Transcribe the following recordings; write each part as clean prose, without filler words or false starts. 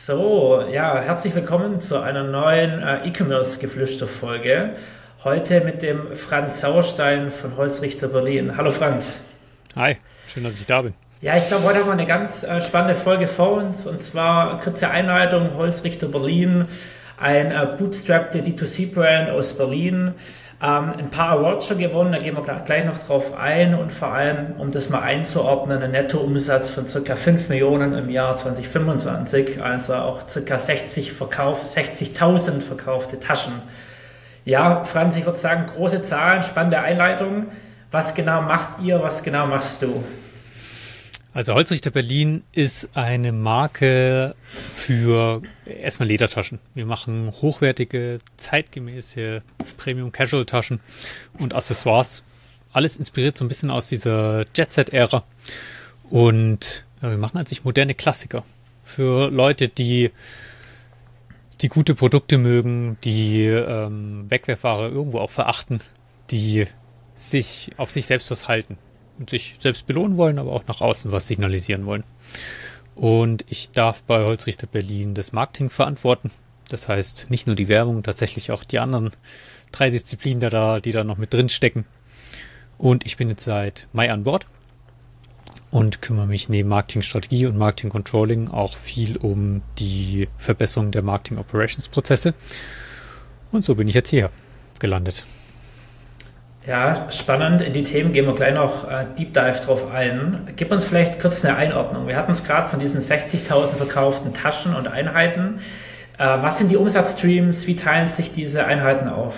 So, ja, herzlich willkommen zu einer neuen E-Commerce-Geflüster-Folge. Heute mit dem Franz Sauerstein von Holzrichter Berlin. Hallo Franz. Hi, schön, dass ich da bin. Ja, ich glaube, heute haben wir eine ganz spannende Folge vor uns. Und zwar kurze Einleitung, Holzrichter Berlin, ein bootstrappte D2C-Brand aus Berlin. Ein paar Awards schon gewonnen, da gehen wir gleich noch drauf ein, und vor allem, um das mal einzuordnen, ein Nettoumsatz von ca. 5 Millionen im Jahr 2025, also auch ca. 60.000 verkaufte Taschen. Ja, Franz, ich würde sagen, große Zahlen, spannende Einleitung. Was genau macht ihr, was genau machst du? Also Holzrichter Berlin ist eine Marke für erstmal Ledertaschen. Wir machen hochwertige, zeitgemäße Premium-Casual-Taschen und Accessoires. Alles inspiriert so ein bisschen aus dieser Jet-Set-Ära. Und ja, wir machen an sich moderne Klassiker für Leute, die gute Produkte mögen, die Wegwerfware irgendwo auch verachten, die sich auf sich selbst was halten und sich selbst belohnen wollen, aber auch nach außen was signalisieren wollen. Und ich darf bei Holzrichter Berlin das Marketing verantworten. Das heißt, nicht nur die Werbung, tatsächlich auch die anderen 3 Disziplinen, die da noch mit drin stecken. Und ich bin jetzt seit Mai an Bord und kümmere mich neben Marketingstrategie und Marketing Controlling auch viel um die Verbesserung der Marketing Operations Prozesse. Und so bin ich jetzt hier gelandet. Ja, spannend. In die Themen gehen wir gleich noch Deep Dive drauf ein. Gib uns vielleicht kurz eine Einordnung. Wir hatten es gerade von diesen 60.000 verkauften Taschen und Einheiten. Was sind die Umsatzstreams? Wie teilen sich diese Einheiten auf?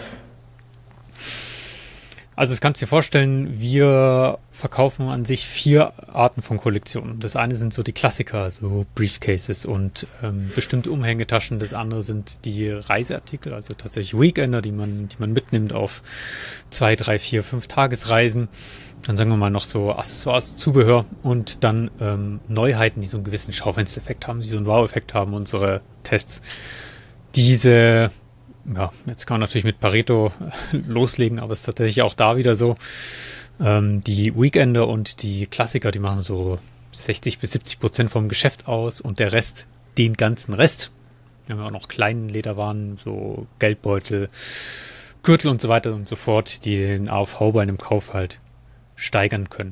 Also das kannst du dir vorstellen, wir verkaufen an sich 4 Arten von Kollektionen. Das eine sind so die Klassiker, so Briefcases und bestimmte Umhängetaschen. Das andere sind die Reiseartikel, also tatsächlich Weekender, die man mitnimmt auf 2, 3, 4, 5 Tagesreisen. Dann sagen wir mal noch so Accessoires, Zubehör und dann Neuheiten, die so einen gewissen Schaufenstereffekt haben, die so einen Wow-Effekt haben, unsere Tests. Diese... Ja, jetzt kann man natürlich mit Pareto loslegen, aber es ist tatsächlich auch da wieder so. Die Weekender und die Klassiker, die machen so 60-70% vom Geschäft aus und der Rest, den ganzen Rest. Wir haben ja auch noch kleine Lederwaren, so Geldbeutel, Gürtel und so weiter und so fort, die den AOV bei einem Kauf halt steigern können.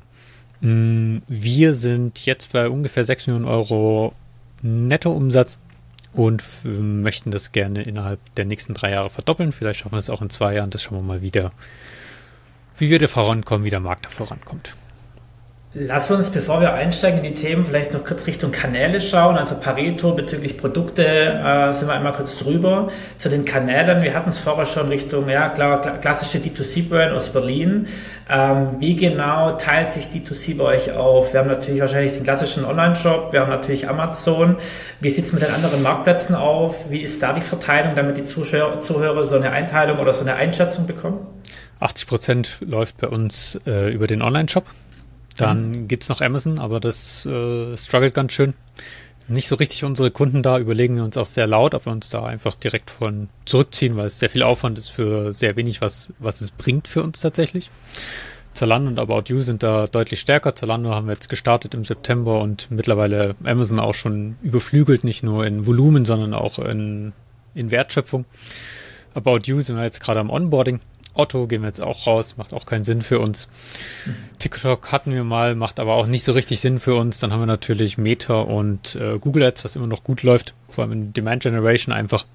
Wir sind jetzt bei ungefähr 6 Millionen Euro Nettoumsatz und möchten das gerne innerhalb der nächsten 3 Jahre verdoppeln. Vielleicht schaffen wir es auch in 2 Jahren. Das schauen wir mal wieder, wie wir da vorankommen, wie der Markt da vorankommt. Lass uns, bevor wir einsteigen in die Themen, vielleicht noch kurz Richtung Kanäle schauen. Also Pareto bezüglich Produkte sind wir einmal kurz drüber. Zu den Kanälen, wir hatten es vorher schon Richtung, ja klar, klassische D2C-Brand aus Berlin. Wie genau teilt sich D2C bei euch auf? Wir haben natürlich wahrscheinlich den klassischen Online-Shop, wir haben natürlich Amazon. Wie sieht es mit den anderen Marktplätzen auf? Wie ist da die Verteilung, damit die Zuhörer so eine Einteilung oder so eine Einschätzung bekommen? 80% läuft bei uns über den Online-Shop. Dann gibt es noch Amazon, aber das struggelt ganz schön. Nicht so richtig unsere Kunden da, überlegen wir uns auch sehr laut, ob wir uns da einfach direkt von zurückziehen, weil es sehr viel Aufwand ist für sehr wenig, was es bringt für uns tatsächlich. Zalando und About You sind da deutlich stärker. Zalando haben wir jetzt gestartet im September und mittlerweile Amazon auch schon überflügelt, nicht nur in Volumen, sondern auch in Wertschöpfung. About You sind wir jetzt gerade am Onboarding. Otto gehen wir jetzt auch raus, macht auch keinen Sinn für uns. TikTok hatten wir mal, macht aber auch nicht so richtig Sinn für uns. Dann haben wir natürlich Meta und Google Ads, was immer noch gut läuft, vor allem in Demand Generation einfach.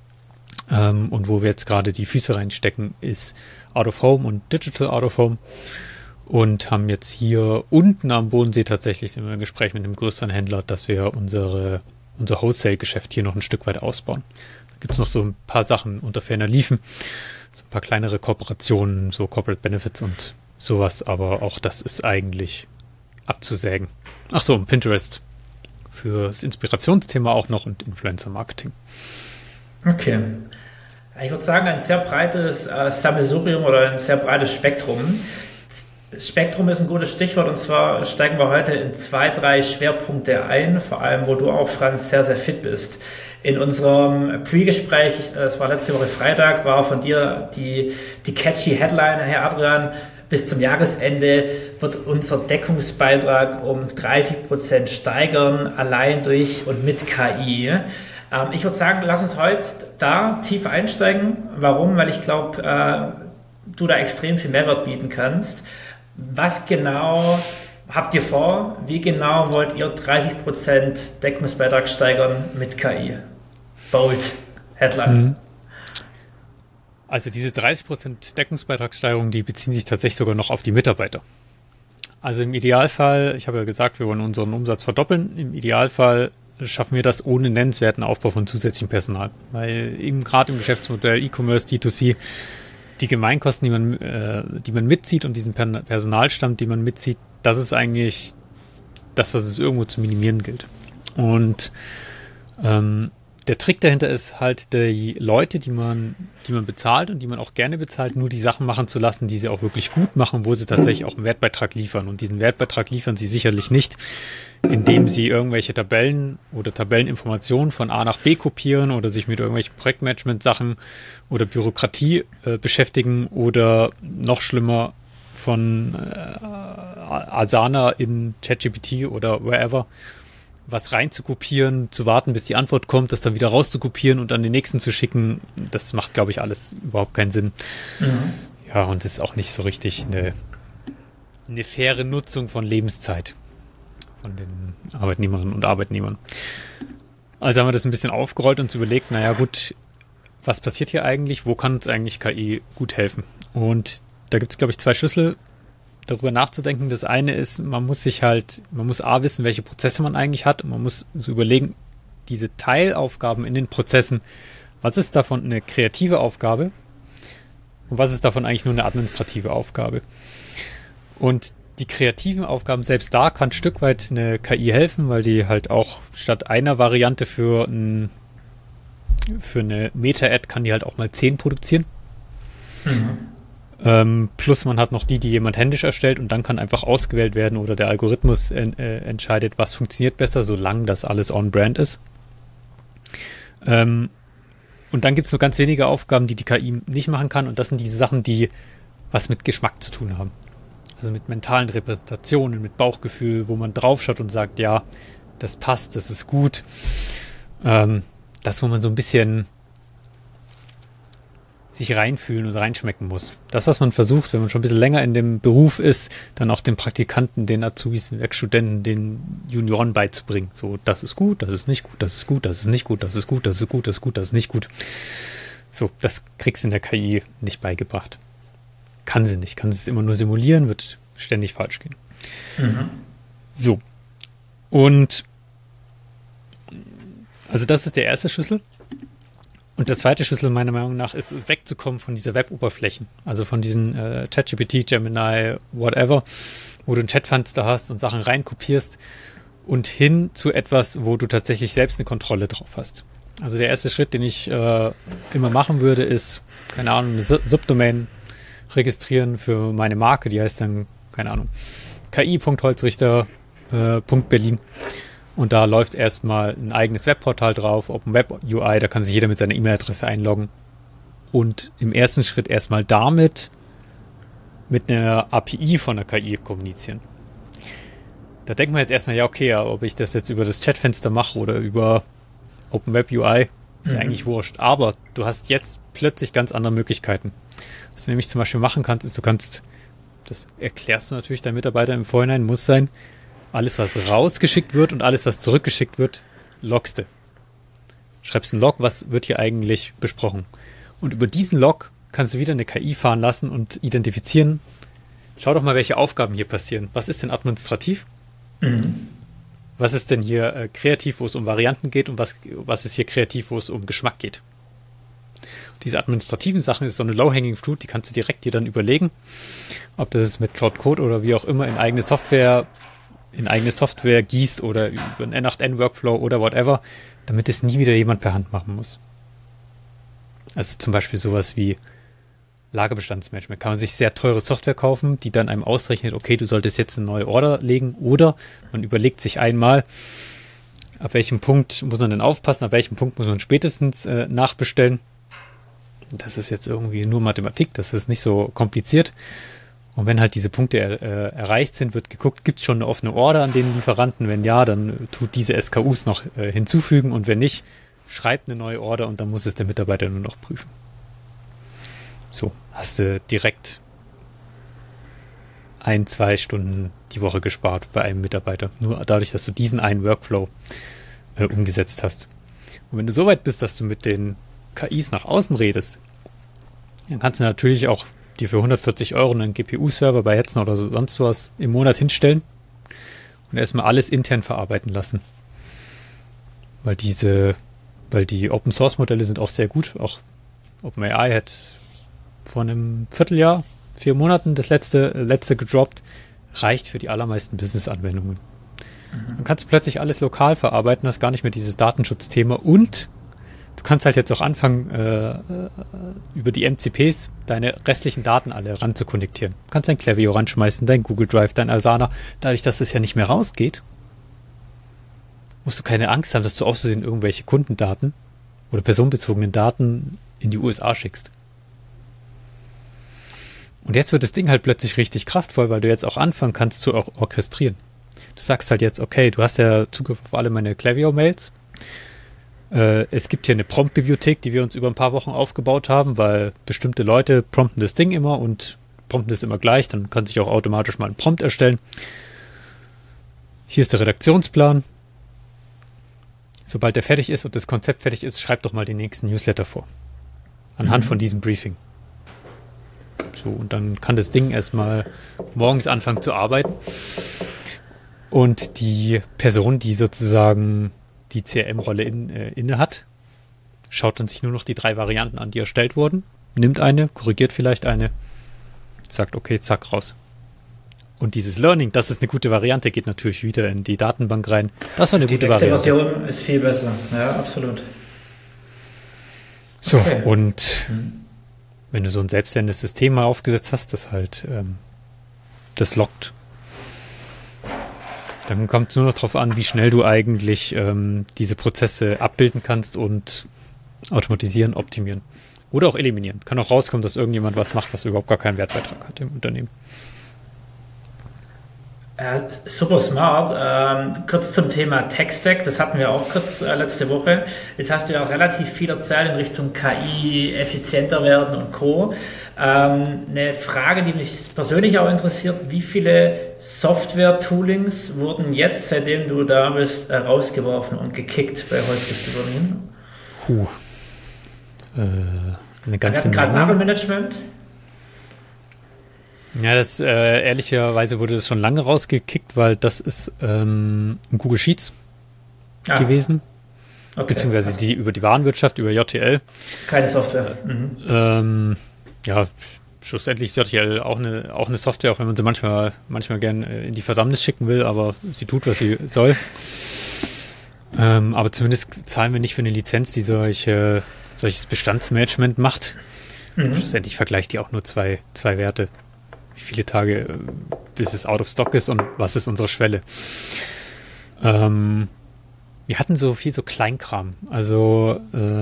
Und wo wir jetzt gerade die Füße reinstecken, ist Out of Home und Digital Out of Home. Und haben jetzt hier unten am Bodensee tatsächlich, sind wir im Gespräch mit einem größeren Händler, dass wir unser Wholesale-Geschäft hier noch ein Stück weit ausbauen. Da gibt es noch so ein paar Sachen unter ferner Liefen. So ein paar kleinere Kooperationen, so Corporate Benefits und sowas, aber auch das ist eigentlich abzusägen. Ach so, und Pinterest fürs Inspirationsthema auch noch und Influencer-Marketing. Okay. Ich würde sagen, ein sehr breites Sammelsurium oder ein sehr breites Spektrum. Spektrum ist ein gutes Stichwort, und zwar steigen wir heute in 2, 3 Schwerpunkte ein, vor allem wo du auch, Franz, sehr, sehr fit bist. In unserem Pre-Gespräch, es war letzte Woche Freitag, war von dir die catchy Headline, Herr Adrian, bis zum Jahresende wird unser Deckungsbeitrag um 30% steigern, allein durch und mit KI. Ich würde sagen, lass uns heute da tief einsteigen. Warum? Weil ich glaube, du da extrem viel Mehrwert bieten kannst. Was genau habt ihr vor? Wie genau wollt ihr 30% Deckungsbeitrag steigern mit KI? Bold, Headline. Also diese 30% Deckungsbeitragssteigerung, die beziehen sich tatsächlich sogar noch auf die Mitarbeiter. Also im Idealfall, ich habe ja gesagt, wir wollen unseren Umsatz verdoppeln. Im Idealfall schaffen wir das ohne nennenswerten Aufbau von zusätzlichem Personal. Weil eben gerade im Geschäftsmodell E-Commerce, D2C, die Gemeinkosten, die man mitzieht und diesen Personalstamm, den man mitzieht, das ist eigentlich das, was es irgendwo zu minimieren gilt. Und der Trick dahinter ist halt, die Leute, die man bezahlt und die man auch gerne bezahlt, nur die Sachen machen zu lassen, die sie auch wirklich gut machen, wo sie tatsächlich auch einen Wertbeitrag liefern. Und diesen Wertbeitrag liefern sie sicherlich nicht, indem sie irgendwelche Tabellen oder Tabelleninformationen von A nach B kopieren oder sich mit irgendwelchen Projektmanagement-Sachen oder Bürokratie beschäftigen oder noch schlimmer von Asana in ChatGPT oder wherever was rein zu kopieren, zu warten, bis die Antwort kommt, das dann wieder rauszukopieren und an den nächsten zu schicken. Das macht, glaube ich, alles überhaupt keinen Sinn. Ja, und das ist auch nicht so richtig eine faire Nutzung von Lebenszeit von den Arbeitnehmerinnen und Arbeitnehmern. Also haben wir das ein bisschen aufgerollt und uns überlegt, naja gut, was passiert hier eigentlich? Wo kann uns eigentlich KI gut helfen? Und da gibt es, glaube ich, zwei Schlüssel, darüber nachzudenken. Das eine ist, man muss A wissen, welche Prozesse man eigentlich hat, und man muss so überlegen, diese Teilaufgaben in den Prozessen, was ist davon eine kreative Aufgabe und was ist davon eigentlich nur eine administrative Aufgabe? Und die kreativen Aufgaben, selbst da kann ein Stück weit eine KI helfen, weil die halt auch statt einer Variante für eine Meta-Ad kann die halt auch mal 10 produzieren. Plus man hat noch die jemand händisch erstellt, und dann kann einfach ausgewählt werden oder der Algorithmus entscheidet, was funktioniert besser, solange das alles on-brand ist. Und dann gibt es nur ganz wenige Aufgaben, die KI nicht machen kann, und das sind diese Sachen, die was mit Geschmack zu tun haben. Also mit mentalen Repräsentationen, mit Bauchgefühl, wo man draufschaut und sagt, ja, das passt, das ist gut. Das, wo man so ein bisschen sich reinfühlen und reinschmecken muss. Das, was man versucht, wenn man schon ein bisschen länger in dem Beruf ist, dann auch den Praktikanten, den Azubis, den Werkstudenten, den Junioren beizubringen. So, das ist gut, das ist nicht gut, das ist gut, das ist nicht gut, das ist gut, das ist gut, das ist gut, das ist nicht gut. So, das kriegst du in der KI nicht beigebracht. Kann sie nicht. Kann sie es immer nur simulieren, wird ständig falsch gehen. So. Und also das ist der erste Schlüssel. Und der zweite Schlüssel meiner Meinung nach ist, wegzukommen von dieser Web-Oberflächen. Also von diesen ChatGPT, Gemini, whatever, wo du ein Chatfenster hast und Sachen reinkopierst, und hin zu etwas, wo du tatsächlich selbst eine Kontrolle drauf hast. Also der erste Schritt, den ich immer machen würde, ist, keine Ahnung, eine Subdomain registrieren für meine Marke. Die heißt dann, keine Ahnung, ki.holzrichter.berlin. Und da läuft erstmal ein eigenes Webportal drauf, Open Web UI, da kann sich jeder mit seiner E-Mail-Adresse einloggen. Und im ersten Schritt erstmal damit mit einer API von der KI kommunizieren. Da denkt man jetzt erstmal, ja okay, aber ob ich das jetzt über das Chatfenster mache oder über Open Web UI, ist ja eigentlich wurscht. Aber du hast jetzt plötzlich ganz andere Möglichkeiten. Was du nämlich zum Beispiel machen kannst, ist, das erklärst du natürlich deinen Mitarbeitern im Vorhinein, muss sein, alles, was rausgeschickt wird und alles, was zurückgeschickt wird, loggst du. Schreibst einen Log, was wird hier eigentlich besprochen. Und über diesen Log kannst du wieder eine KI fahren lassen und identifizieren. Schau doch mal, welche Aufgaben hier passieren. Was ist denn administrativ? Was ist denn hier kreativ, wo es um Varianten geht, und was ist hier kreativ, wo es um Geschmack geht? Diese administrativen Sachen ist so eine Low-Hanging Fruit, die kannst du direkt dir dann überlegen, ob das ist mit Cloud Code oder wie auch immer in eigene Software gießt oder über einen N8N-Workflow oder whatever, damit es nie wieder jemand per Hand machen muss. Also zum Beispiel sowas wie Lagerbestandsmanagement. Kann man sich sehr teure Software kaufen, die dann einem ausrechnet, okay, du solltest jetzt eine neue Order legen, oder man überlegt sich einmal, ab welchem Punkt muss man denn aufpassen, ab welchem Punkt muss man spätestens nachbestellen. Das ist jetzt irgendwie nur Mathematik, das ist nicht so kompliziert. Und wenn halt diese Punkte erreicht sind, wird geguckt, gibt es schon eine offene Order an den Lieferanten? Wenn ja, dann tut diese SKUs noch hinzufügen und wenn nicht, schreibt eine neue Order und dann muss es der Mitarbeiter nur noch prüfen. So, hast du direkt 1-2 Stunden die Woche gespart bei einem Mitarbeiter. Nur dadurch, dass du diesen einen Workflow umgesetzt hast. Und wenn du so weit bist, dass du mit den KIs nach außen redest, dann kannst du natürlich auch dir für 140 € einen GPU-Server bei Hetzen oder sonst was im Monat hinstellen und erstmal alles intern verarbeiten lassen. Weil die Open-Source-Modelle sind auch sehr gut. Auch OpenAI hat vor einem Vierteljahr, 4 Monaten das letzte gedroppt. Reicht für die allermeisten Business-Anwendungen. Dann kannst du plötzlich alles lokal verarbeiten, hast gar nicht mehr dieses Datenschutzthema und du kannst halt jetzt auch anfangen, über die MCPs deine restlichen Daten alle ran zu konnektieren. Du kannst dein Klaviyo ranschmeißen, dein Google Drive, dein Asana. Dadurch, dass es ja nicht mehr rausgeht, musst du keine Angst haben, dass du aus Versehen irgendwelche Kundendaten oder personenbezogenen Daten in die USA schickst. Und jetzt wird das Ding halt plötzlich richtig kraftvoll, weil du jetzt auch anfangen kannst zu orchestrieren. Du sagst halt jetzt, okay, du hast ja Zugriff auf alle meine Klaviyo-Mails. Es gibt hier eine Prompt-Bibliothek, die wir uns über ein paar Wochen aufgebaut haben, weil bestimmte Leute prompten das Ding immer und prompten es immer gleich. Dann kann sich auch automatisch mal ein Prompt erstellen. Hier ist der Redaktionsplan. Sobald der fertig ist und das Konzept fertig ist, schreib doch mal den nächsten Newsletter vor. Anhand von diesem Briefing. So, und dann kann das Ding erstmal morgens anfangen zu arbeiten. Und die Person, die sozusagen die CRM-Rolle inne hat, schaut dann sich nur noch die 3 Varianten an, die erstellt wurden, nimmt eine, korrigiert vielleicht eine, sagt okay, zack, raus. Und dieses Learning, das ist eine gute Variante, geht natürlich wieder in die Datenbank rein. Das war eine gute Variante. Die Version ist viel besser, ja, absolut. So, okay. Und wenn du so ein selbstständiges System mal aufgesetzt hast, das halt das loggt, dann kommt es nur noch darauf an, wie schnell du eigentlich diese Prozesse abbilden kannst und automatisieren, optimieren. Oder auch eliminieren. Kann auch rauskommen, dass irgendjemand was macht, was überhaupt gar keinen Wertbeitrag hat im Unternehmen. Super smart. Kurz zum Thema Tech-Stack, das hatten wir auch kurz letzte Woche. Jetzt hast du ja auch relativ viel erzählt in Richtung KI, effizienter werden und Co. Eine Frage, die mich persönlich auch interessiert, wie viele Software-Toolings wurden jetzt, seitdem du da bist, rausgeworfen und gekickt bei Holzrichter Berlin? Eine ganze Menge. Gerade Warenmanagement. Ja, das ehrlicherweise wurde das schon lange rausgekickt, weil das ist Google Sheets gewesen. Okay. Beziehungsweise die über die Warenwirtschaft, über JTL. Keine Software. Ja, schlussendlich ist JTL auch eine Software, auch wenn man sie manchmal gerne in die Verdammnis schicken will, aber sie tut, was sie soll. Aber zumindest zahlen wir nicht für eine Lizenz, die solches Bestandsmanagement macht. Schlussendlich vergleicht die auch nur zwei Werte. Wie viele Tage, bis es out of stock ist und was ist unsere Schwelle. Wir hatten so viel so Kleinkram. Also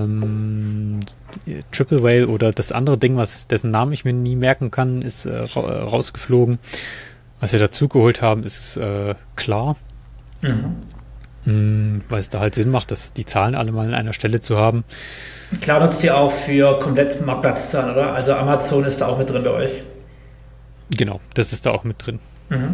Triple Whale oder das andere Ding, dessen Namen ich mir nie merken kann, ist rausgeflogen. Was wir dazu geholt haben, ist klar. Weil es da halt Sinn macht, dass die Zahlen alle mal an einer Stelle zu haben. Klar nutzt ihr auch für komplett Marktplatzzahlen, oder? Also Amazon ist da auch mit drin bei euch. Genau, das ist da auch mit drin.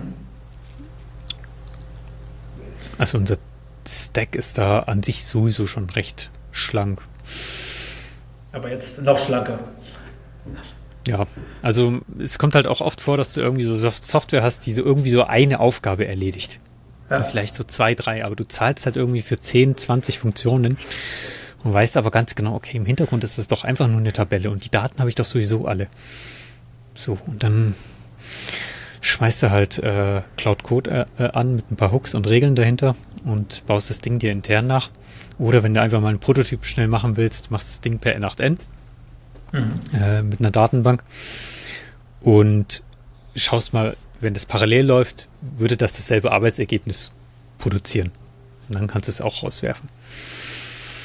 Also unser Stack ist da an sich sowieso schon recht schlank. Aber jetzt noch schlanker. Ja, also es kommt halt auch oft vor, dass du irgendwie so Software hast, die so irgendwie so eine Aufgabe erledigt. Ja. Oder vielleicht so 2, 3, aber du zahlst halt irgendwie für 10, 20 Funktionen und weißt aber ganz genau, okay, im Hintergrund ist das doch einfach nur eine Tabelle und die Daten habe ich doch sowieso alle. So, und dann schmeißt du halt Cloud Code an mit ein paar Hooks und Regeln dahinter und baust das Ding dir intern nach. Oder wenn du einfach mal einen Prototyp schnell machen willst, machst das Ding per N8N mit einer Datenbank und schaust mal, wenn das parallel läuft, würde das dasselbe Arbeitsergebnis produzieren. Und dann kannst du es auch rauswerfen.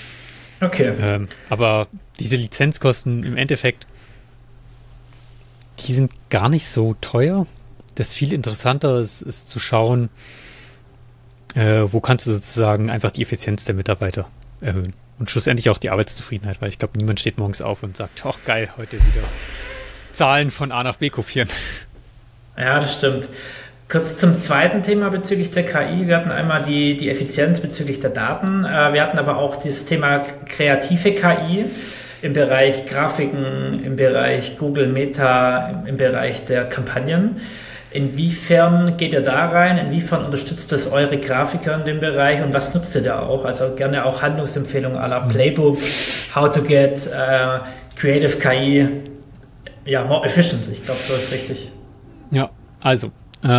Okay. Aber diese Lizenzkosten im Endeffekt die sind gar nicht so teuer. Das viel interessanter ist zu schauen, wo kannst du sozusagen einfach die Effizienz der Mitarbeiter erhöhen. Und schlussendlich auch die Arbeitszufriedenheit, weil ich glaube, niemand steht morgens auf und sagt, ach geil, heute wieder Zahlen von A nach B kopieren. Ja, das stimmt. Kurz zum zweiten Thema bezüglich der KI. Wir hatten einmal die Effizienz bezüglich der Daten. Wir hatten aber auch das Thema kreative KI im Bereich Grafiken, im Bereich Google Meta, im Bereich der Kampagnen. Inwiefern geht ihr da rein? Inwiefern unterstützt das eure Grafiker in dem Bereich und was nutzt ihr da auch? Also gerne auch Handlungsempfehlungen à la Playbook, how to get creative KI, ja, more efficient. Ich glaube, so ist richtig. Ja, also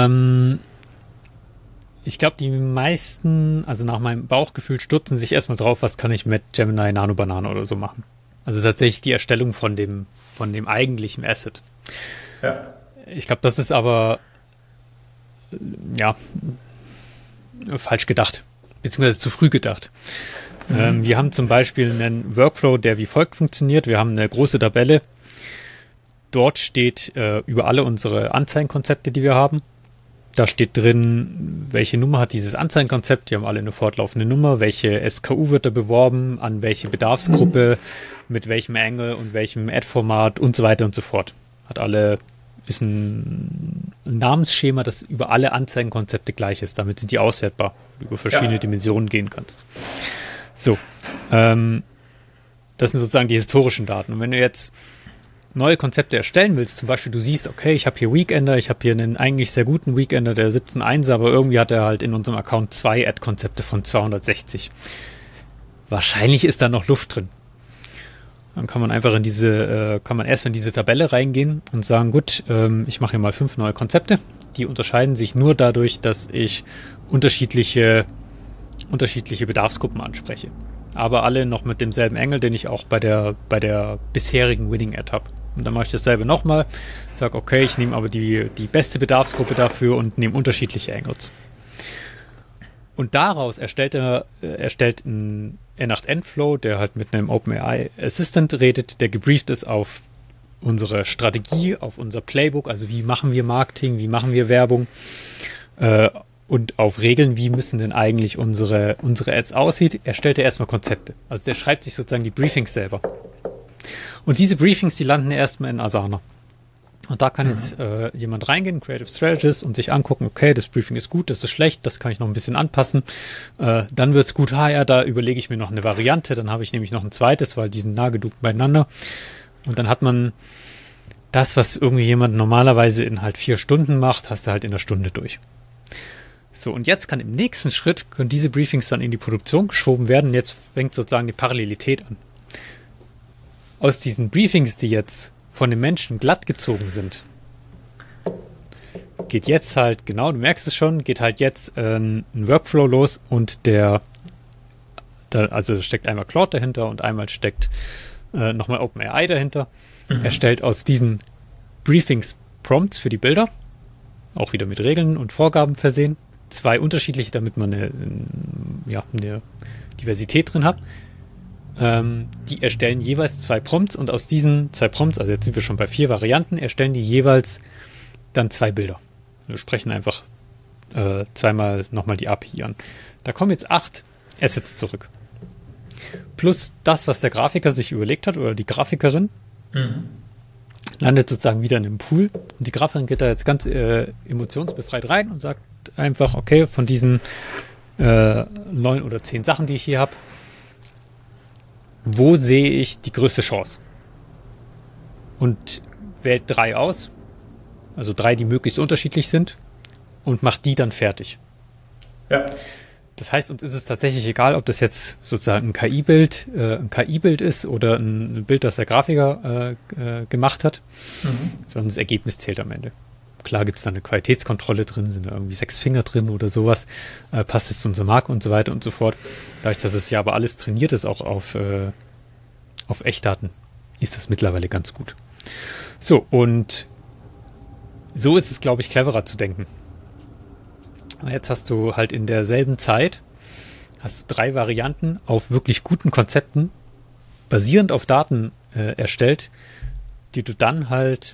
ich glaube, die meisten, also nach meinem Bauchgefühl, stürzen sich erstmal drauf, was kann ich mit Gemini Nano Banana oder so machen. Also tatsächlich die Erstellung von dem eigentlichen Asset. Ja. Ich glaube, das ist aber ja falsch gedacht, beziehungsweise zu früh gedacht. Wir haben zum Beispiel einen Workflow, der wie folgt funktioniert. Wir haben eine große Tabelle. Dort steht über alle unsere Anzeigenkonzepte, die wir haben. Da steht drin, welche Nummer hat dieses Anzeigenkonzept. Die haben alle eine fortlaufende Nummer. Welche SKU wird da beworben, an welche Bedarfsgruppe, mit welchem Angle und welchem Ad-Format und so weiter und so fort. Ist ein Namensschema, das über alle Anzeigenkonzepte gleich ist. Damit sind die auswertbar, über verschiedene Dimensionen gehen kannst. So, das sind sozusagen die historischen Daten. Und wenn du jetzt neue Konzepte erstellen willst, zum Beispiel du siehst, okay, ich habe hier Weekender, ich habe hier einen eigentlich sehr guten Weekender, der 17.1, aber irgendwie hat er halt in unserem Account 2 Ad-Konzepte von 260. Wahrscheinlich ist da noch Luft drin. Dann kann man einfach erstmal in diese Tabelle reingehen und sagen, gut, ich mache hier mal 5 neue Konzepte. Die unterscheiden sich nur dadurch, dass ich unterschiedliche Bedarfsgruppen anspreche. Aber alle noch mit demselben Angle, den ich auch bei der bisherigen Winning Ad habe. Und dann mache ich dasselbe nochmal, sage, okay, ich nehme aber die beste Bedarfsgruppe dafür und nehme unterschiedliche Angles. Und daraus erstellt einen R8N-Flow, der halt mit einem OpenAI Assistant redet, der gebrieft ist auf unsere Strategie, auf unser Playbook, also wie machen wir Marketing, wie machen wir Werbung und auf Regeln, wie müssen denn eigentlich unsere Ads aussieht, erstellt er erstmal Konzepte. Also der schreibt sich sozusagen die Briefings selber. Und diese Briefings, die landen erstmal in Asana. Und da kann jetzt jemand reingehen, Creative Strategist, und sich angucken, okay, das Briefing ist gut, das ist schlecht, das kann ich noch ein bisschen anpassen. Dann wird's gut, ja, da überlege ich mir noch eine Variante, dann habe ich nämlich noch ein zweites, weil die sind nah genug beieinander. Und dann hat man das, was irgendwie jemand normalerweise in halt 4 Stunden macht, hast du halt in einer Stunde durch. So, und jetzt können diese Briefings dann in die Produktion geschoben werden. Jetzt fängt sozusagen die Parallelität an. Aus diesen Briefings, die jetzt von den Menschen glatt gezogen sind, geht jetzt halt, genau, du merkst es schon, geht halt jetzt ein Workflow los und also steckt einmal Claude dahinter und einmal steckt nochmal OpenAI dahinter. Er stellt aus diesen Briefings Prompts für die Bilder, auch wieder mit Regeln und Vorgaben versehen. 2 unterschiedliche, damit man eine Diversität drin hat. Die erstellen jeweils 2 Prompts und aus diesen 2 Prompts, also jetzt sind wir schon bei 4 Varianten, erstellen die jeweils dann 2 Bilder. Wir sprechen einfach zweimal nochmal die API an. Da kommen jetzt 8 Assets zurück. Plus das, was der Grafiker sich überlegt hat oder die Grafikerin, landet sozusagen wieder in einem Pool und die Grafikerin geht da jetzt ganz emotionsbefreit rein und sagt einfach, okay, von diesen 9 oder 10 Sachen, die ich hier habe, wo sehe ich die größte Chance? Und wählt 3 aus, also 3, die möglichst unterschiedlich sind, und macht die dann fertig. Ja. Das heißt, uns ist es tatsächlich egal, ob das jetzt sozusagen ein KI-Bild ist oder ein Bild, das der Grafiker gemacht hat, sondern das Ergebnis zählt am Ende. Klar gibt es da eine Qualitätskontrolle drin, sind da irgendwie 6 Finger drin oder sowas, passt es zu unserer Marke und so weiter und so fort. Dadurch, dass es ja aber alles trainiert ist, auch auf Echtdaten, ist das mittlerweile ganz gut. So, und so ist es, glaube ich, cleverer zu denken. Jetzt hast du halt in derselben Zeit 3 Varianten auf wirklich guten Konzepten, basierend auf Daten erstellt, die du dann halt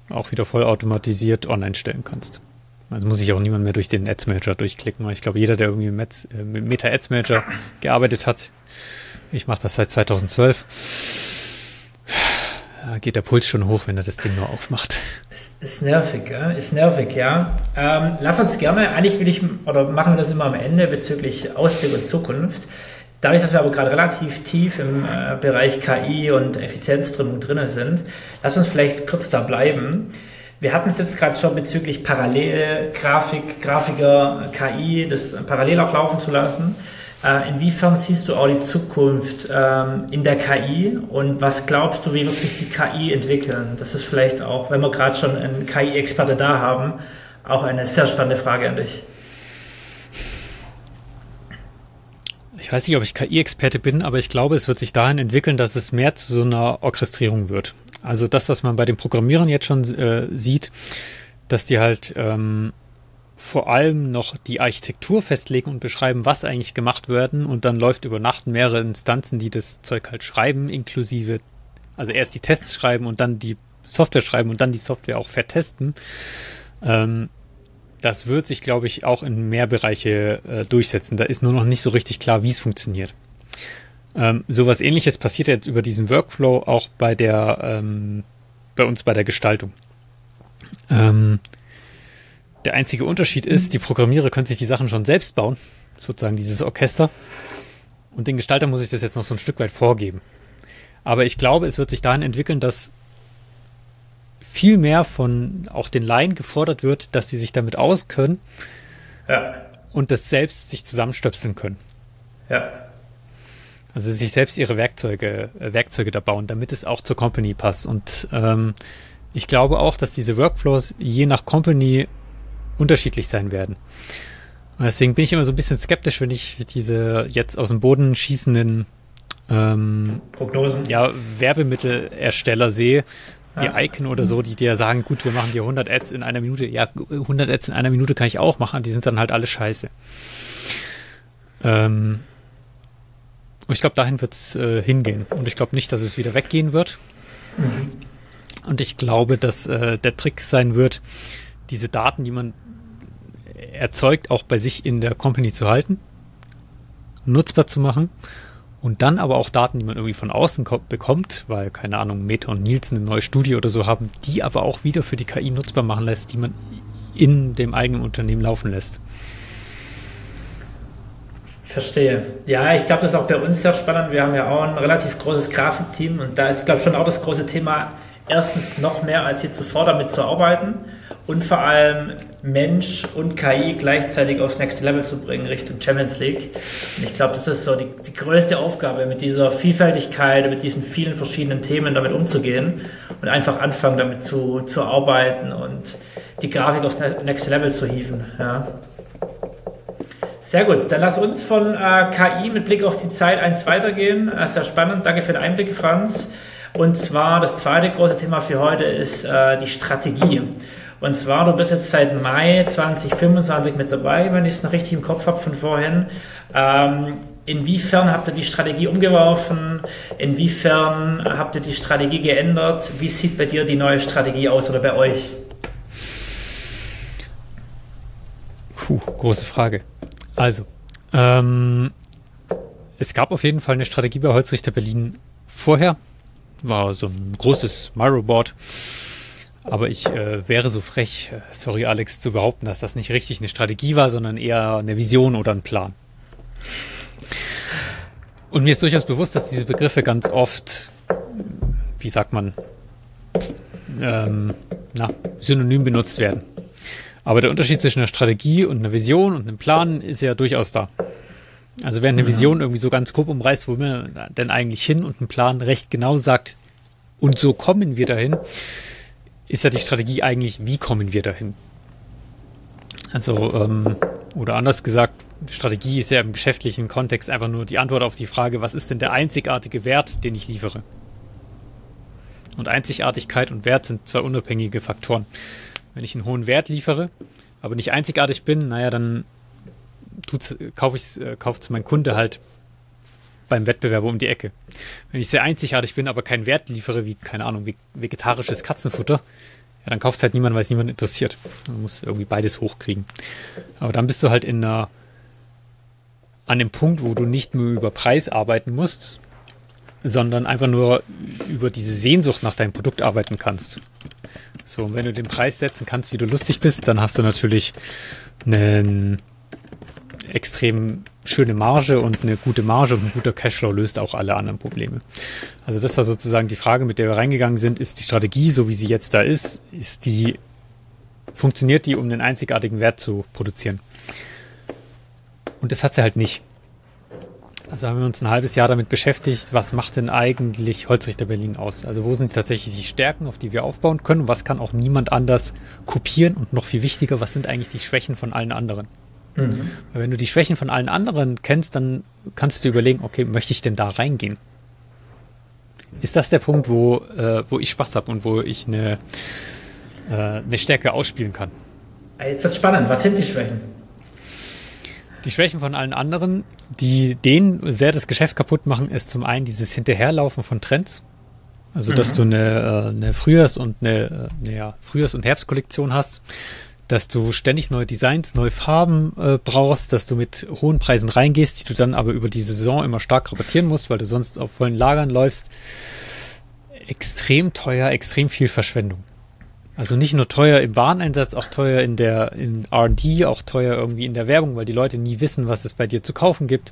auch wieder vollautomatisiert online stellen kannst. Also muss sich auch niemand mehr durch den Ads Manager durchklicken, weil ich glaube, jeder, der irgendwie mit Meta Ads Manager gearbeitet hat, ich mache das seit 2012, da geht der Puls schon hoch, wenn er das Ding nur aufmacht. Ist nervig, ja? Ist nervig, ja. Lass uns gerne, eigentlich machen wir das immer am Ende bezüglich Ausblick und Zukunft. Dadurch, dass wir aber gerade relativ tief im Bereich KI und Effizienz drin sind, lass uns vielleicht kurz da bleiben. Wir hatten es jetzt gerade schon bezüglich Grafiker, KI, das parallel auch laufen zu lassen. Inwiefern siehst du auch die Zukunft in der KI und was glaubst du, wie wird sich die KI entwickeln? Das ist vielleicht auch, wenn wir gerade schon einen KI-Experte da haben, auch eine sehr spannende Frage an dich. Ich weiß nicht, ob ich KI-Experte bin, aber ich glaube, es wird sich dahin entwickeln, dass es mehr zu so einer Orchestrierung wird. Also das, was man bei den Programmierern jetzt schon sieht, dass die halt vor allem noch die Architektur festlegen und beschreiben, was eigentlich gemacht werden, und dann läuft über Nacht mehrere Instanzen, die das Zeug halt schreiben, inklusive, also erst die Tests schreiben und dann die Software schreiben und dann die Software auch vertesten. Das wird sich, glaube ich, auch in mehr Bereiche durchsetzen. Da ist nur noch nicht so richtig klar, wie es funktioniert. Sowas Ähnliches passiert jetzt über diesen Workflow auch bei uns bei der Gestaltung. Der einzige Unterschied ist, die Programmierer können sich die Sachen schon selbst bauen, sozusagen dieses Orchester. Und den Gestalter muss ich das jetzt noch so ein Stück weit vorgeben. Aber ich glaube, es wird sich dahin entwickeln, dass viel mehr von auch den Laien gefordert wird, dass sie sich damit auskennen und das selbst sich zusammenstöpseln können. Ja. Also sich selbst ihre Werkzeuge da bauen, damit es auch zur Company passt. Und ich glaube auch, dass diese Workflows je nach Company unterschiedlich sein werden. Und deswegen bin ich immer so ein bisschen skeptisch, wenn ich diese jetzt aus dem Boden schießenden Prognosen, Werbemittelersteller sehe, wie Icon oder so, die dir sagen, gut, wir machen dir 100 Ads in einer Minute. Ja, 100 Ads in einer Minute kann ich auch machen, die sind dann halt alle scheiße. Und ich glaube, dahin wird es hingehen. Und ich glaube nicht, dass es wieder weggehen wird. Mhm. Und ich glaube, dass der Trick sein wird, diese Daten, die man erzeugt, auch bei sich in der Company zu halten, nutzbar zu machen und dann aber auch Daten, die man irgendwie von außen bekommt, weil, keine Ahnung, Meta und Nielsen eine neue Studie oder so haben, die aber auch wieder für die KI nutzbar machen lässt, die man in dem eigenen Unternehmen laufen lässt. Verstehe. Ja, ich glaube, das ist auch bei uns sehr spannend. Wir haben ja auch ein relativ großes Grafikteam und da ist, glaube ich, schon auch das große Thema, erstens noch mehr als je zuvor damit zu arbeiten und vor allem Mensch und KI gleichzeitig aufs nächste Level zu bringen Richtung Champions League. Und ich glaube, das ist so die größte Aufgabe, mit dieser Vielfältigkeit, mit diesen vielen verschiedenen Themen damit umzugehen und einfach anfangen, damit zu arbeiten und die Grafik aufs nächste Level zu hieven. Ja. Sehr gut, dann lass uns von KI mit Blick auf die Zeit eins weitergehen. Sehr spannend, danke für den Einblick, Franz. Und zwar das zweite große Thema für heute ist die Strategie. Und zwar, du bist jetzt seit Mai 2025 mit dabei, wenn ich es noch richtig im Kopf habe von vorhin. Inwiefern habt ihr die Strategie umgeworfen? Inwiefern habt ihr die Strategie geändert? Wie sieht bei dir die neue Strategie aus oder bei euch? Große Frage. Also, es gab auf jeden Fall eine Strategie bei Holzrichter Berlin vorher. War so ein großes Miro-Board. Aber ich wäre so frech, sorry Alex, zu behaupten, dass das nicht richtig eine Strategie war, sondern eher eine Vision oder ein Plan. Und mir ist durchaus bewusst, dass diese Begriffe ganz oft, wie sagt man, synonym benutzt werden. Aber der Unterschied zwischen einer Strategie und einer Vision und einem Plan ist ja durchaus da. Also während eine Vision irgendwie so ganz grob umreißt, wo wir denn eigentlich hin, und ein Plan recht genau sagt, und so kommen wir dahin, ist ja die Strategie eigentlich, wie kommen wir dahin? Also, oder anders gesagt, Strategie ist ja im geschäftlichen Kontext einfach nur die Antwort auf die Frage, was ist denn der einzigartige Wert, den ich liefere? Und Einzigartigkeit und Wert sind zwei unabhängige Faktoren. Wenn ich einen hohen Wert liefere, aber nicht einzigartig bin, naja, dann kauft es mein Kunde halt beim Wettbewerber um die Ecke. Wenn ich sehr einzigartig bin, aber keinen Wert liefere, wie, keine Ahnung, wie vegetarisches Katzenfutter, Ja, dann kauft es halt niemand, weil es niemand interessiert. Man muss irgendwie beides hochkriegen. Aber dann bist du halt an dem Punkt, wo du nicht nur über Preis arbeiten musst, sondern einfach nur über diese Sehnsucht nach deinem Produkt arbeiten kannst. So, und wenn du den Preis setzen kannst, wie du lustig bist, dann hast du natürlich eine extrem schöne Marge, und eine gute Marge und ein guter Cashflow löst auch alle anderen Probleme. Also das war sozusagen die Frage, mit der wir reingegangen sind. Ist die Strategie, so wie sie jetzt da ist, funktioniert die, um einen einzigartigen Wert zu produzieren? Und das hat sie halt nicht. Also haben wir uns ein halbes Jahr damit beschäftigt, was macht denn eigentlich Holzrichter Berlin aus? Also wo sind tatsächlich die Stärken, auf die wir aufbauen können? Und was kann auch niemand anders kopieren? Und noch viel wichtiger, was sind eigentlich die Schwächen von allen anderen? Mhm. Weil wenn du die Schwächen von allen anderen kennst, dann kannst du überlegen, okay, möchte ich denn da reingehen? Ist das der Punkt, wo ich Spaß habe und wo ich eine Stärke ausspielen kann? Jetzt wird spannend. Was sind die Schwächen? Die Schwächen von allen anderen, die denen sehr das Geschäft kaputt machen, ist zum einen dieses Hinterherlaufen von Trends. Also, dass du eine Frühjahrs- und Herbstkollektion hast, dass du ständig neue Designs, neue Farben brauchst, dass du mit hohen Preisen reingehst, die du dann aber über die Saison immer stark rabattieren musst, weil du sonst auf vollen Lagern läufst. Extrem teuer, extrem viel Verschwendung. Also nicht nur teuer im Wareneinsatz, auch teuer in R&D, auch teuer irgendwie in der Werbung, weil die Leute nie wissen, was es bei dir zu kaufen gibt.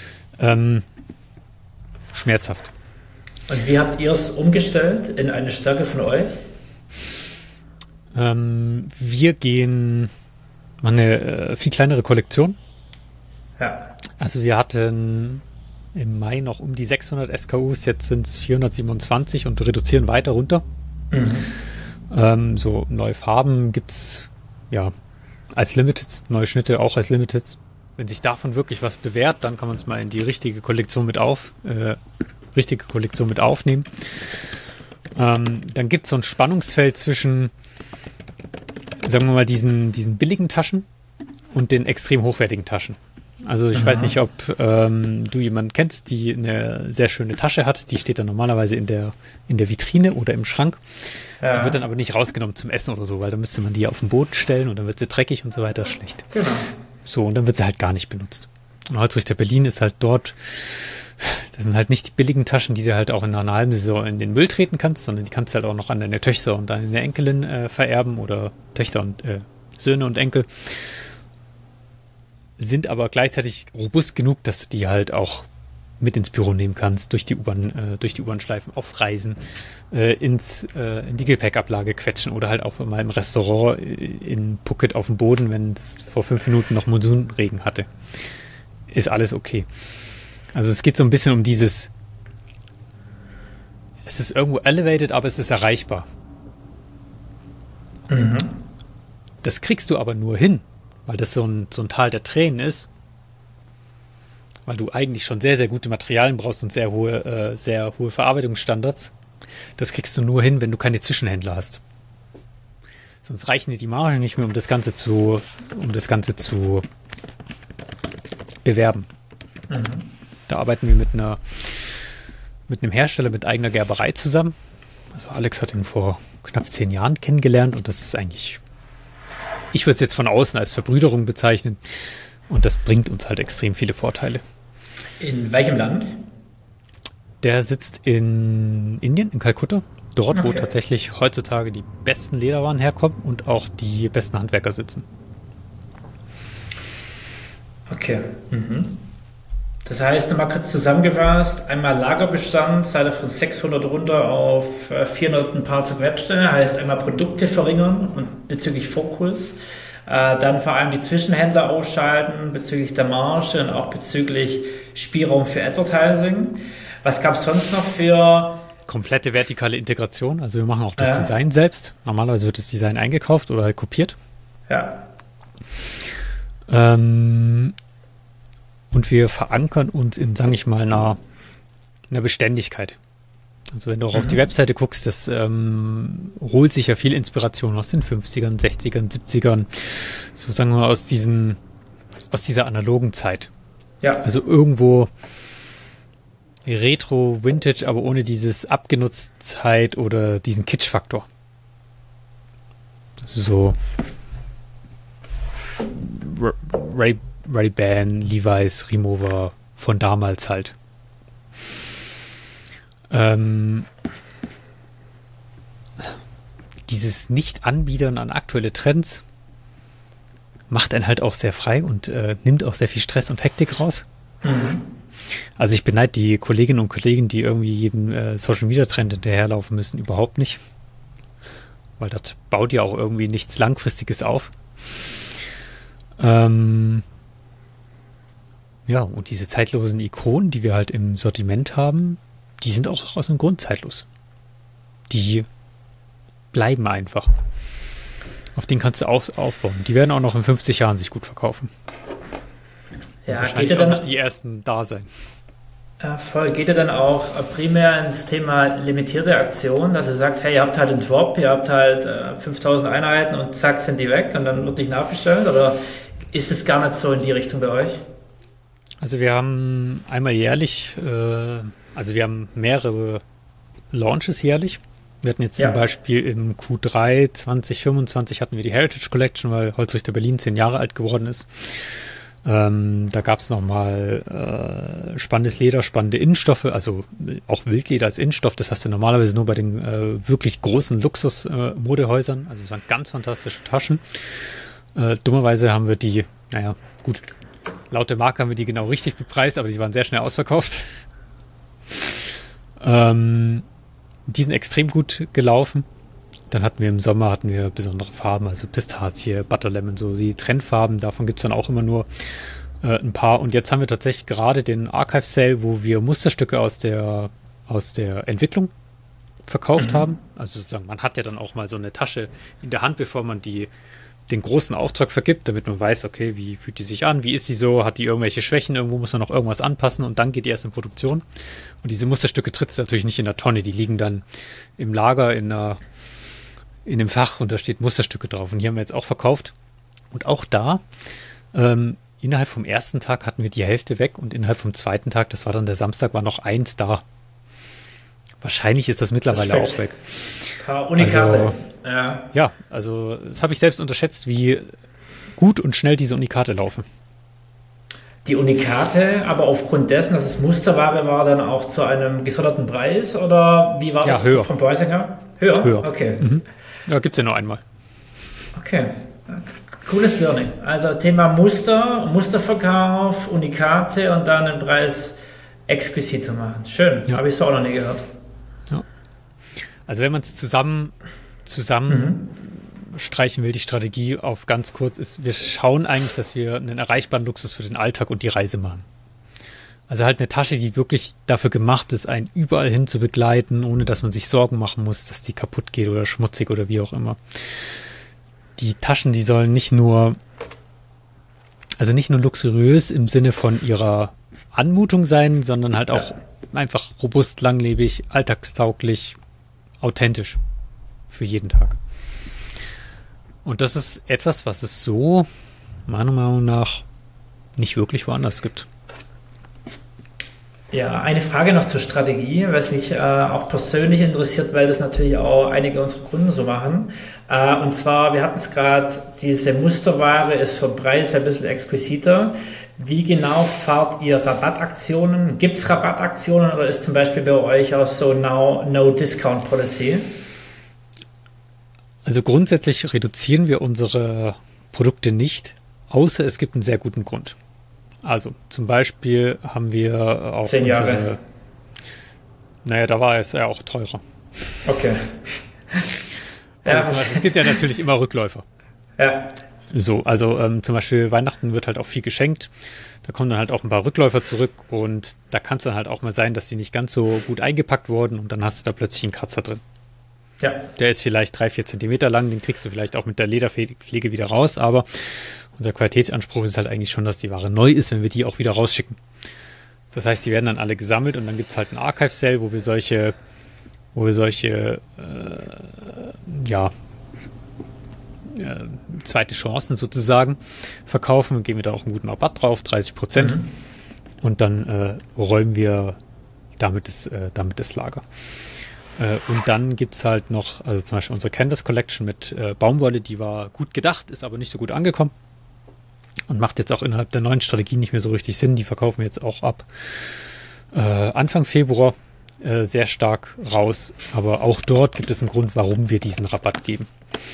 Schmerzhaft. Und wie habt ihr es umgestellt in eine Stärke von euch? Wir gehen eine viel kleinere Kollektion. Ja. Also wir hatten im Mai noch um die 600 SKUs, jetzt sind es 427 und reduzieren weiter runter. Mhm. So neue Farben gibt es ja als Limiteds, neue Schnitte auch als Limiteds. Wenn sich davon wirklich was bewährt, dann kann man es mal in die richtige Kollektion mit aufnehmen. Dann gibt es so ein Spannungsfeld zwischen, sagen wir mal, diesen billigen Taschen und den extrem hochwertigen Taschen. Also ich weiß nicht, ob du jemanden kennst, die eine sehr schöne Tasche hat. Die steht dann normalerweise in der Vitrine oder im Schrank. Ja. Die wird dann aber nicht rausgenommen zum Essen oder so, weil dann müsste man die auf den Boden stellen und dann wird sie dreckig und so weiter, schlecht. Genau. So, und dann wird sie halt gar nicht benutzt. Und Holzrichter Berlin ist halt dort, das sind halt nicht die billigen Taschen, die du halt auch in einer halben Saison in den Müll treten kannst, sondern die kannst du halt auch noch an deine Töchter und deine Enkelin vererben oder Töchter und Söhne und Enkel. Sind aber gleichzeitig robust genug, dass du die halt auch mit ins Büro nehmen kannst, durch die U-Bahn-Schleifen auf Reisen, in die Gepäckablage quetschen oder halt auch mal im Restaurant in Phuket auf dem Boden, wenn es vor 5 Minuten noch Monsunregen hatte. Ist alles okay. Also es geht so ein bisschen um dieses, es ist irgendwo elevated, aber es ist erreichbar. Mhm. Das kriegst du aber nur hin, weil das so ein Tal der Tränen ist, weil du eigentlich schon sehr, sehr gute Materialien brauchst und sehr hohe Verarbeitungsstandards. Das kriegst du nur hin, wenn du keine Zwischenhändler hast. Sonst reichen dir die Margen nicht mehr, um das Ganze zu bewerben. Mhm. Da arbeiten wir mit einem Hersteller mit eigener Gerberei zusammen. Also Alex hat ihn vor knapp 10 Jahren kennengelernt und das ist eigentlich, ich würde es jetzt von außen als Verbrüderung bezeichnen. Und das bringt uns halt extrem viele Vorteile. In welchem Land? Der sitzt in Indien, in Kalkutta. Dort, wo tatsächlich heutzutage die besten Lederwaren herkommen und auch die besten Handwerker sitzen. Okay. Mhm. Das heißt, nochmal kurz zusammengefasst, einmal Lagerbestand, seid ihr von 600 runter auf 400 ein paar zerquetschte, heißt einmal Produkte verringern und bezüglich Fokus. Dann vor allem die Zwischenhändler ausschalten bezüglich der Marge und auch bezüglich Spielraum für Advertising. Was gab es sonst noch für... Komplette vertikale Integration, also wir machen auch das Design selbst. Normalerweise wird das Design eingekauft oder halt kopiert. Ja. Und wir verankern uns in, sage ich mal, einer Beständigkeit. Also wenn du auch auf die Webseite guckst, das holt sich ja viel Inspiration aus den 50ern, 60ern, 70ern, so sagen wir aus dieser analogen Zeit. Ja. Also irgendwo Retro, Vintage, aber ohne dieses Abgenutztheit oder diesen Kitsch-Faktor. So Ray-Ban, Levi's, Remover von damals halt. Dieses Nicht-Anbiedern an aktuelle Trends macht einen halt auch sehr frei und nimmt auch sehr viel Stress und Hektik raus. Mhm. Also ich beneide die Kolleginnen und Kollegen, die irgendwie jeden Social-Media-Trend hinterherlaufen müssen, überhaupt nicht. Weil das baut ja auch irgendwie nichts Langfristiges auf. Ja, und diese zeitlosen Ikonen, die wir halt im Sortiment haben, die sind auch aus dem Grund zeitlos. Die bleiben einfach. Auf denen kannst du aufbauen. Die werden auch noch in 50 Jahren sich gut verkaufen. Ja, wahrscheinlich geht auch noch die ersten da sein. Ja, voll. Geht ihr dann auch primär ins Thema limitierte Aktionen, dass ihr sagt, hey, ihr habt halt einen Drop, ihr habt halt 5000 Einheiten und zack, sind die weg und dann wird nicht nachbestellt? Oder ist es gar nicht so in die Richtung bei euch? Also wir haben einmal jährlich, wir haben mehrere Launches jährlich. Wir hatten jetzt zum Beispiel im Q3 2025 hatten wir die Heritage Collection, weil Holzrichter Berlin 10 Jahre alt geworden ist. Da gab es nochmal spannendes Leder, spannende Innenstoffe, also auch Wildleder als Innenstoff. Das hast du normalerweise nur bei den wirklich großen Luxus-Modehäusern. Also es waren ganz fantastische Taschen. Dummerweise haben wir die, laut der Marke haben wir die genau richtig bepreist, aber sie waren sehr schnell ausverkauft. Die sind extrem gut gelaufen. Dann hatten wir im Sommer besondere Farben, also Pistazie, Butter Lemon, so die Trendfarben. Davon gibt es dann auch immer nur ein paar. Und jetzt haben wir tatsächlich gerade den Archive Sale, wo wir Musterstücke aus der Entwicklung verkauft haben. Also sozusagen, man hat ja dann auch mal so eine Tasche in der Hand, bevor man den großen Auftrag vergibt, damit man weiß, okay, wie fühlt die sich an, wie ist sie so, hat die irgendwelche Schwächen, irgendwo muss man noch irgendwas anpassen und dann geht die erst in Produktion. Und diese Musterstücke tritt natürlich nicht in der Tonne, die liegen dann im Lager in dem Fach und da steht Musterstücke drauf. Und die haben wir jetzt auch verkauft. Und auch da, innerhalb vom ersten Tag hatten wir die Hälfte weg und innerhalb vom zweiten Tag, das war dann der Samstag, war noch eins da. Wahrscheinlich ist das mittlerweile auch weg. Unikate. Also das habe ich selbst unterschätzt, wie gut und schnell diese Unikate laufen. Die Unikate, aber aufgrund dessen, dass es Musterware war, dann auch zu einem gesonderten Preis? Oder wie war das höher. Vom Pricing her? Höher? Okay. Mhm. Ja, gibt es ja nur einmal. Okay. Cooles Learning. Also Thema Musterverkauf, Unikate und dann den Preis exquisit zu machen. Schön. Habe ich so auch noch nie gehört. Ja. Also wenn man es zusammen streichen will, die Strategie auf ganz kurz ist, wir schauen eigentlich, dass wir einen erreichbaren Luxus für den Alltag und die Reise machen. Also halt eine Tasche, die wirklich dafür gemacht ist, einen überall hin zu begleiten, ohne dass man sich Sorgen machen muss, dass die kaputt geht oder schmutzig oder wie auch immer. Die Taschen, die sollen nicht nur luxuriös im Sinne von ihrer Anmutung sein, sondern halt auch einfach robust, langlebig, alltagstauglich, authentisch für jeden Tag. Und das ist etwas, was es so meiner Meinung nach nicht wirklich woanders gibt. Ja, eine Frage noch zur Strategie, weil es mich auch persönlich interessiert, weil das natürlich auch einige unserer Kunden so machen. Und zwar, wir hatten es gerade, diese Musterware ist vom Preis ein bisschen exquisiter. Wie genau fahrt ihr Rabattaktionen? Gibt es Rabattaktionen oder ist zum Beispiel bei euch auch so No-Discount-Policy? Also grundsätzlich reduzieren wir unsere Produkte nicht, außer es gibt einen sehr guten Grund. Also zum Beispiel haben wir auch 10 Jahre. Da war es ja auch teurer. Okay. Zum Beispiel, es gibt ja natürlich immer Rückläufer. Ja. So, also zum Beispiel Weihnachten wird halt auch viel geschenkt. Da kommen dann halt auch ein paar Rückläufer zurück und da kann es dann halt auch mal sein, dass die nicht ganz so gut eingepackt wurden und dann hast du da plötzlich einen Kratzer drin. Ja. Der ist vielleicht 3-4 Zentimeter lang, den kriegst du vielleicht auch mit der Lederpflege wieder raus, aber unser Qualitätsanspruch ist halt eigentlich schon, dass die Ware neu ist, wenn wir die auch wieder rausschicken. Das heißt, die werden dann alle gesammelt und dann gibt es halt einen Archive Sale, wo wir solche zweite Chancen sozusagen verkaufen und geben wir da auch einen guten Rabatt drauf, 30%. Und dann räumen wir damit das Lager. Und dann gibt es halt noch, also zum Beispiel unsere Canvas Collection mit Baumwolle, die war gut gedacht, ist aber nicht so gut angekommen und macht jetzt auch innerhalb der neuen Strategie nicht mehr so richtig Sinn. Die verkaufen wir jetzt auch ab Anfang Februar sehr stark raus. Aber auch dort gibt es einen Grund, warum wir diesen Rabatt geben.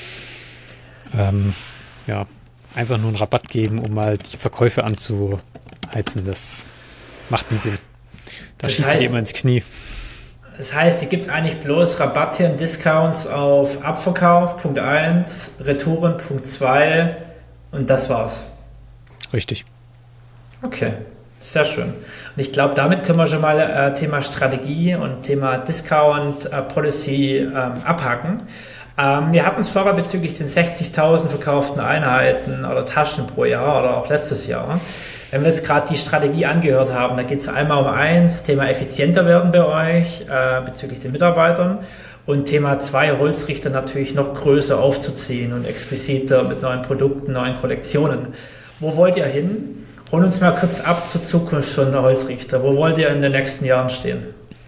Ja, einfach nur einen Rabatt geben, um mal die Verkäufe anzuheizen. Das macht nie Sinn. Da schießt du dir immer ins Knie. Das heißt, ihr gibt eigentlich bloß Rabatte und Discounts auf Abverkauf, Punkt 1, Retouren, Punkt 2 und das war's. Richtig. Okay, sehr schön. Und ich glaube, damit können wir schon mal Thema Strategie und Thema Discount Policy abhaken. Wir hatten es vorher bezüglich den 60.000 verkauften Einheiten oder Taschen pro Jahr oder auch letztes Jahr. Wenn wir jetzt gerade die Strategie angehört haben, da geht es einmal um eins, Thema effizienter werden bei euch bezüglich den Mitarbeitern und Thema 2, Holzrichter natürlich noch größer aufzuziehen und exquisiter mit neuen Produkten, neuen Kollektionen. Wo wollt ihr hin? Hol uns mal kurz ab zur Zukunft von der Holzrichter. Wo wollt ihr in den nächsten Jahren stehen?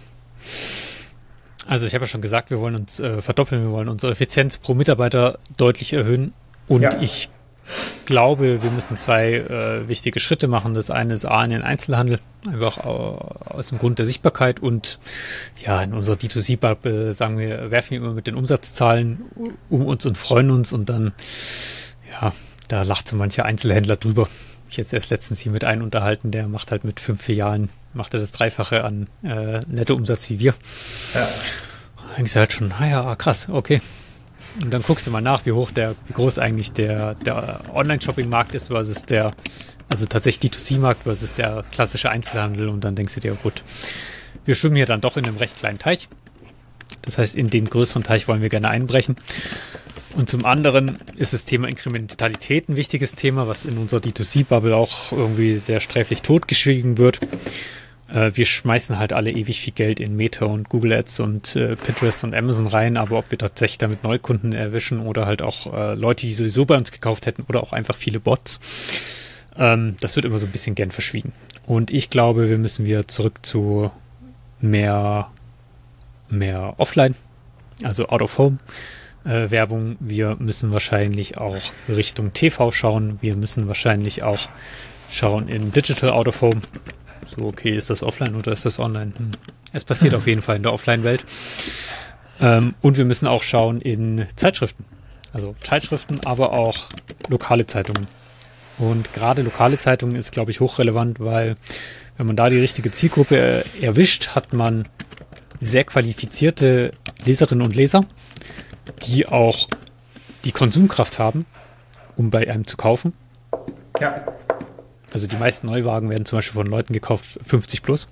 Also ich habe ja schon gesagt, wir wollen uns verdoppeln, wir wollen unsere Effizienz pro Mitarbeiter deutlich erhöhen und ich glaube, wir müssen 2 wichtige Schritte machen. Das eine ist A, in den Einzelhandel, einfach aus dem Grund der Sichtbarkeit und ja, in unserer D2C-Bubble sagen wir, werfen wir immer mit den Umsatzzahlen um uns und freuen uns und dann, ja, da lacht so mancher Einzelhändler drüber. Ich jetzt erst letztens hier mit einem unterhalten, der macht halt mit 5 Filialen, macht er das Dreifache an Nettoumsatz wie wir. Ja. Da denkst du halt schon, ja, krass, okay. Und dann guckst du mal nach, wie groß eigentlich der Online-Shopping-Markt ist versus also tatsächlich D2C-Markt versus der klassische Einzelhandel und dann denkst du dir, gut, wir schwimmen hier dann doch in einem recht kleinen Teich. Das heißt, in den größeren Teich wollen wir gerne einbrechen. Und zum anderen ist das Thema Inkrementalität ein wichtiges Thema, was in unserer D2C-Bubble auch irgendwie sehr sträflich totgeschwiegen wird. Wir schmeißen halt alle ewig viel Geld in Meta und Google Ads und Pinterest und Amazon rein, aber ob wir tatsächlich damit Neukunden erwischen oder halt auch Leute, die sowieso bei uns gekauft hätten oder auch einfach viele Bots, das wird immer so ein bisschen gern verschwiegen. Und ich glaube, wir müssen wieder zurück zu mehr Offline, also Out of Home Werbung. Wir müssen wahrscheinlich auch Richtung TV schauen. Wir müssen wahrscheinlich auch schauen in Digital Out of Home. So, okay, ist das offline oder ist das online? Es passiert auf jeden Fall in der Offline-Welt. Und wir müssen auch schauen in Zeitschriften. Also Zeitschriften, aber auch lokale Zeitungen. Und gerade lokale Zeitungen ist, glaube ich, hochrelevant, weil wenn man da die richtige Zielgruppe erwischt, hat man sehr qualifizierte Leserinnen und Leser, die auch die Konsumkraft haben, um bei einem zu kaufen. Ja. Also die meisten Neuwagen werden zum Beispiel von Leuten gekauft, 50 plus.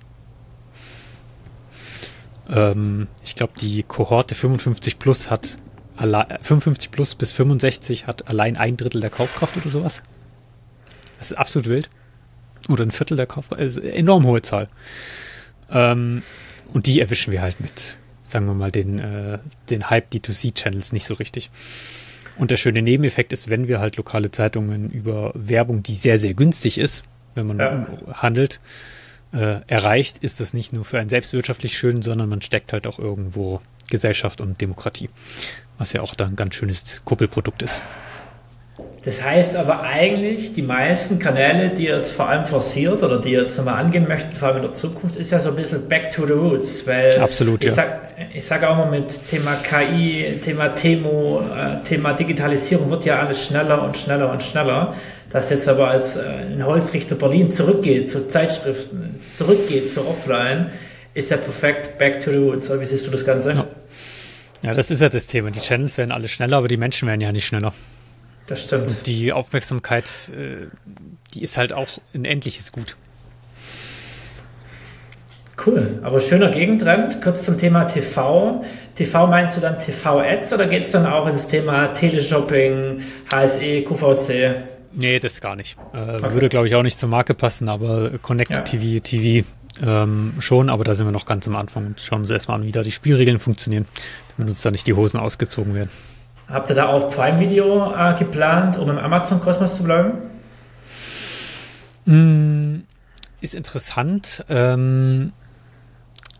Ich glaube, die Kohorte 55 plus hat 55 plus bis 65 hat allein 1/3 der Kaufkraft oder sowas. Das ist absolut wild. Oder 1/4 der Kaufkraft. Das ist eine enorm hohe Zahl. Und die erwischen wir halt mit, sagen wir mal, den Hype D2C-Channels nicht so richtig. Und der schöne Nebeneffekt ist, wenn wir halt lokale Zeitungen über Werbung, die sehr, sehr günstig ist, wenn man handelt, erreicht, ist das nicht nur für einen selbst wirtschaftlich schön, sondern man steckt halt auch irgendwo Gesellschaft und Demokratie, was ja auch dann ein ganz schönes Kuppelprodukt ist. Das heißt aber eigentlich, die meisten Kanäle, die ihr jetzt vor allem forciert oder die ihr jetzt nochmal angehen möchtet, vor allem in der Zukunft, ist ja so ein bisschen back to the roots, weil absolut, ich sage auch mal mit Thema KI, Thema Temo, Thema Digitalisierung wird ja alles schneller und schneller und schneller. Dass jetzt aber als ein Holzrichter Berlin zurückgeht zu Zeitschriften, zurückgeht zu Offline, ist ja perfekt back to the roots. Oder wie siehst du das Ganze? Ja, das ist ja das Thema. Die Channels werden alle schneller, aber die Menschen werden ja nicht schneller. Das stimmt. Und die Aufmerksamkeit, die ist halt auch ein endliches Gut. Cool, aber schöner Gegentrend. Kurz zum Thema TV. TV meinst du dann TV-Ads oder geht es dann auch ins Thema Teleshopping, HSE, QVC? Nee, das gar nicht. Würde, glaube ich, auch nicht zur Marke passen, aber Connected TV schon, aber da sind wir noch ganz am Anfang und schauen uns erstmal an, wie da die Spielregeln funktionieren, damit uns da nicht die Hosen ausgezogen werden. Habt ihr da auch Prime Video geplant, um im Amazon-Kosmos zu bleiben? Ist interessant.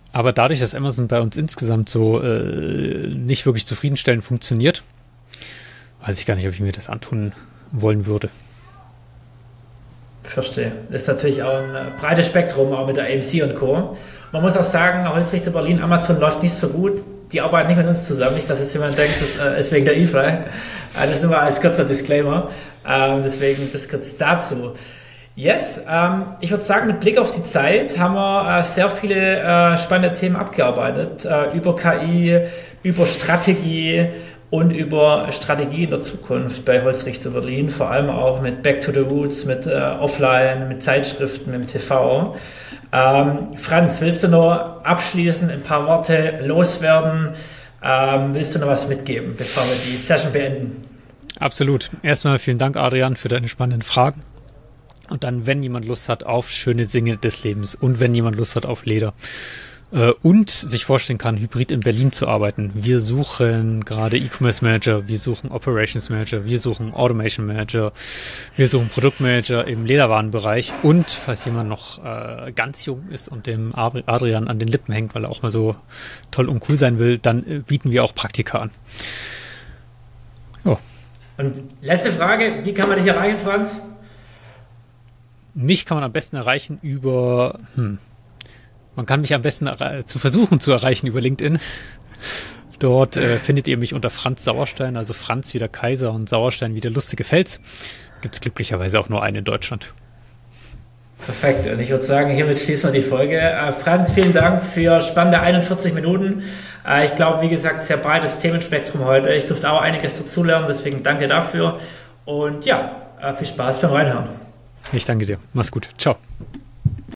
Aber dadurch, dass Amazon bei uns insgesamt so nicht wirklich zufriedenstellend funktioniert, weiß ich gar nicht, ob ich mir das antun wollen würde. Verstehe. Das ist natürlich auch ein breites Spektrum, auch mit der AMC und Co. Man muss auch sagen, Holzrichter Berlin, Amazon läuft nicht so gut. Die arbeiten nicht mit uns zusammen. Nicht, dass jetzt jemand denkt, das ist wegen der E-Frei. Das ist nur mal als kurzer Disclaimer. Deswegen das kurz dazu. Yes, ich würde sagen, mit Blick auf die Zeit haben wir sehr viele spannende Themen abgearbeitet. Über KI, über Strategie und über Strategie in der Zukunft bei Holzrichter Berlin. Vor allem auch mit Back to the Roots, mit Offline, mit Zeitschriften, mit dem TV. Franz, willst du noch abschließend ein paar Worte loswerden? Willst du noch was mitgeben, bevor wir die Session beenden? Absolut. Erstmal vielen Dank, Adrian, für deine spannenden Fragen. Und dann, wenn jemand Lust hat auf schöne Dinge des Lebens und wenn jemand Lust hat auf Leder und sich vorstellen kann, hybrid in Berlin zu arbeiten. Wir suchen gerade E-Commerce Manager, wir suchen Operations Manager, wir suchen Automation Manager, wir suchen Produktmanager im Lederwarenbereich und falls jemand noch ganz jung ist und dem Adrian an den Lippen hängt, weil er auch mal so toll und cool sein will, dann bieten wir auch Praktika an. Ja. Und letzte Frage, wie kann man dich erreichen, Franz? Mich kann man am besten erreichen über, man kann mich am besten versuchen zu erreichen über LinkedIn. Dort findet ihr mich unter Franz Sauerstein, also Franz wie der Kaiser und Sauerstein wie der lustige Fels. Gibt es glücklicherweise auch nur einen in Deutschland. Perfekt. Und ich würde sagen, hiermit schließen wir die Folge. Franz, vielen Dank für spannende 41 Minuten. Ich glaube, wie gesagt, sehr breites Themenspektrum heute. Ich durfte auch einiges dazulernen, deswegen danke dafür. Und ja, viel Spaß beim Reinhören. Ich danke dir. Mach's gut. Ciao.